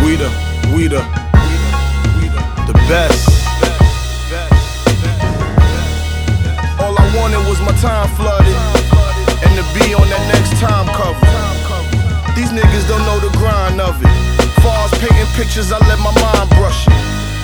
the best. All I wanted was my time flooded, and to be on that next time cover. These niggas don't know the grind of it. Far as painting pictures, I let my mind brush it.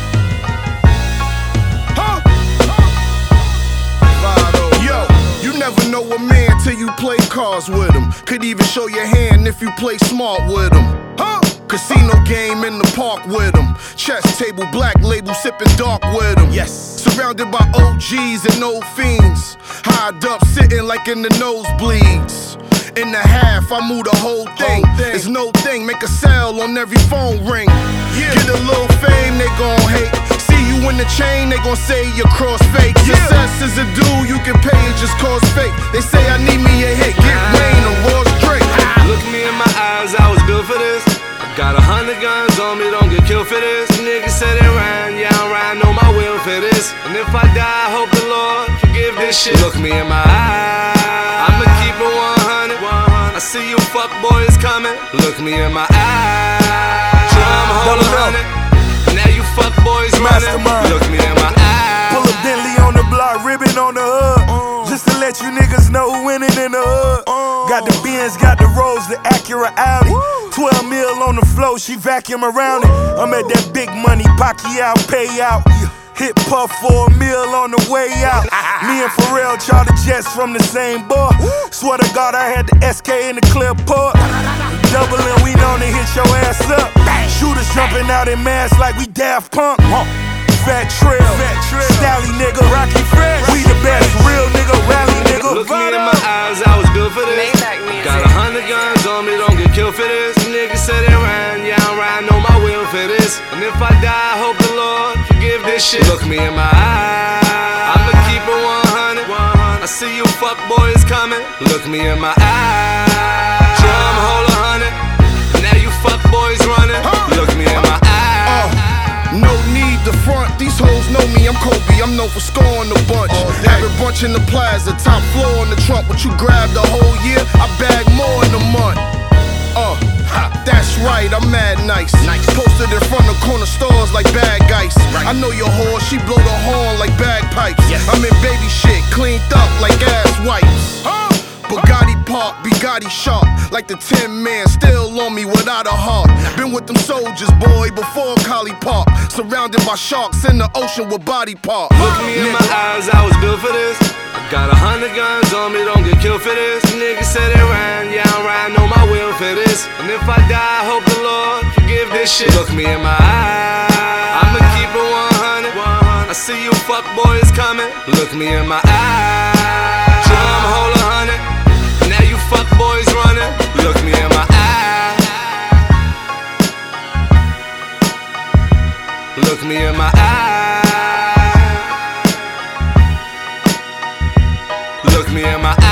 Yo, you never know a man till you play cards with him. Could even show your hand if you play smart with him. Casino game in the park with him. Chess table, black label, sipping dark with him. Yes. Surrounded by OGs and old fiends. Highed up, sitting like in the nosebleeds. In the half, I move the whole thing. It's no thing, make a sale on every phone ring. Get a little fame, they gon' hate. See you in the chain, they gon' say you're cross fake. Success is a dude, you can pay it, just cause fake. They say I need me a hit, get Wayne or Ross Drake. Look me in my eyes, I was built for this. Got 100 guns on me, don't get killed for this. Niggas said it ran, yeah, I'm riding on my will for this. And if I die, I hope the Lord forgive this shit. Look me in my eyes, I'ma keep it 100. I see you fuck boys coming. Look me in my eyes, drum hold 100. Now you fuck boys running. Look me in my eyes. Pull a Bentley on the block, ribbon on the hood. Just to let you niggas know who winning in the hood. Got the Benz, got the Rolls, the Acura Audi. 12 mil on the floor, she vacuum around it. I'm at that big money, Pacquiao payout. Hit Puff for $1 mil on the way out. Me and Pharrell charter jets from the same bar. Swear to God, I had the SK in the clear port. Doubling, we known to hit your ass up. Shooters jumping out in masks like we Daft Punk. Fat Trail, Stally nigga, Rocky Fresh. We the best, real nigga, rally nigga. Look me in my eyes, I was built for this. Got 100 guns on me, don't get killed for this. Niggas said it ran, yeah, I'm riding on my will for this. And if I die, I hope the Lord forgive this shit. Look me in my eyes, I'ma keep it 100. I see you fuck boys coming. Look me in my eyes, drum hold 100. Now you fuck boys running. Look me in my eyes. No need to front, these hoes know me, I'm Kobe, I'm known for scoring the bunch. Have a bunch in the plaza, top floor on the trunk. What you grab the whole year, I bag more in a month. That's right, I'm mad nice. Posted in front of corner stores like bad guys. I know your whore, she blow the horn like bagpipes. I'm in baby shit, cleaned up like ass wipes. Bugatti Park, Bugatti sharp, like the Tin Man, still on me without a heart. Been with them soldiers, boy, before Collie Park. Surrounded by sharks in the ocean with body parts. Look me in my eyes, I was built for this. Got 100 guns on me, don't get killed for this. Niggas said it ran, yeah, I'm riding on my will for this. And if I die, I hope the Lord forgive this shit. Look me in my eyes, I'ma keep it 100. I see you fuck boys coming. Look me in my eyes, drum hold 100. Now you fuck boys running. Look me in my eyes, look me in my eyes, look me in my eyes.